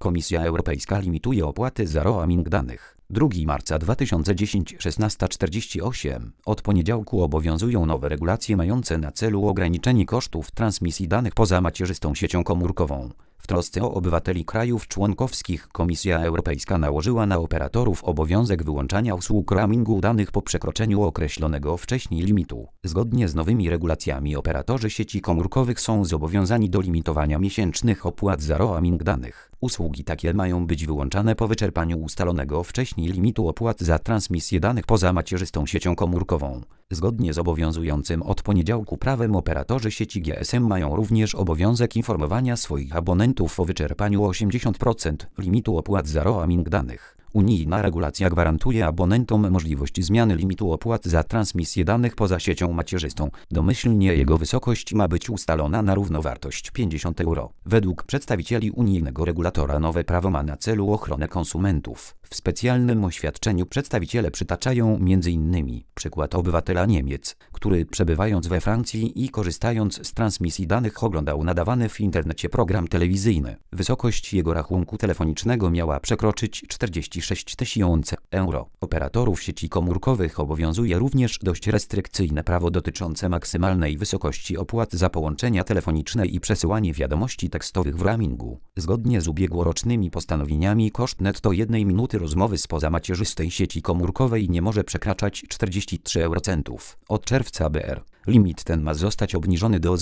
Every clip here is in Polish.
Komisja Europejska limituje opłaty za roaming danych. 2 marca 2010 16:48. Od poniedziałku obowiązują nowe regulacje mające na celu ograniczenie kosztów transmisji danych poza macierzystą siecią komórkową. W trosce o obywateli krajów członkowskich Komisja Europejska nałożyła na operatorów obowiązek wyłączania usług roamingu danych po przekroczeniu określonego wcześniej limitu. Zgodnie z nowymi regulacjami operatorzy sieci komórkowych są zobowiązani do limitowania miesięcznych opłat za roaming danych. Usługi takie mają być wyłączane po wyczerpaniu ustalonego wcześniej limitu opłat za transmisję danych poza macierzystą siecią komórkową. Zgodnie z obowiązującym od poniedziałku prawem operatorzy sieci GSM mają również obowiązek informowania swoich abonentów o wyczerpaniu 80% limitu opłat za roaming danych. Unijna regulacja gwarantuje abonentom możliwość zmiany limitu opłat za transmisję danych poza siecią macierzystą. Domyślnie jego wysokość ma być ustalona na równowartość 50 euro. Według przedstawicieli unijnego regulatora nowe prawo ma na celu ochronę konsumentów. W specjalnym oświadczeniu przedstawiciele przytaczają m.in. przykład obywatela Niemiec, który przebywając we Francji i korzystając z transmisji danych oglądał nadawany w internecie program telewizyjny. Wysokość jego rachunku telefonicznego miała przekroczyć 46 tysięcy euro. Operatorów sieci komórkowych obowiązuje również dość restrykcyjne prawo dotyczące maksymalnej wysokości opłat za połączenia telefoniczne i przesyłanie wiadomości tekstowych w roamingu. Zgodnie z ubiegłorocznymi postanowieniami koszt netto 1 minuty rozmowy spoza macierzystej sieci komórkowej nie może przekraczać 43 eurocentów. Od czerwca BR. Limit ten ma zostać obniżony do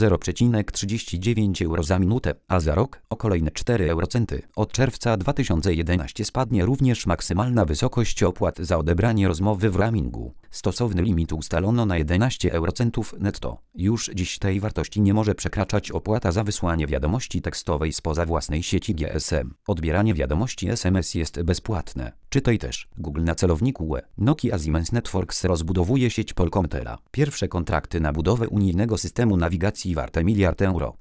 0,39 euro za minutę, a za rok o kolejne 4 eurocenty. Od czerwca 2011 spadnie również maksymalna wysokość opłat za odebranie rozmowy w roamingu. Stosowny limit ustalono na 11 eurocentów netto. Już dziś tej wartości nie może przekraczać opłata za wysłanie wiadomości tekstowej spoza własnej sieci GSM. Odbieranie wiadomości SMS jest bezpłatne. Czytaj też. Google na celowniku UE. Nokia Siemens Networks rozbudowuje sieć Polkomtela. Pierwsze kontrakty na budowę unijnego systemu nawigacji warte 1 miliard euro.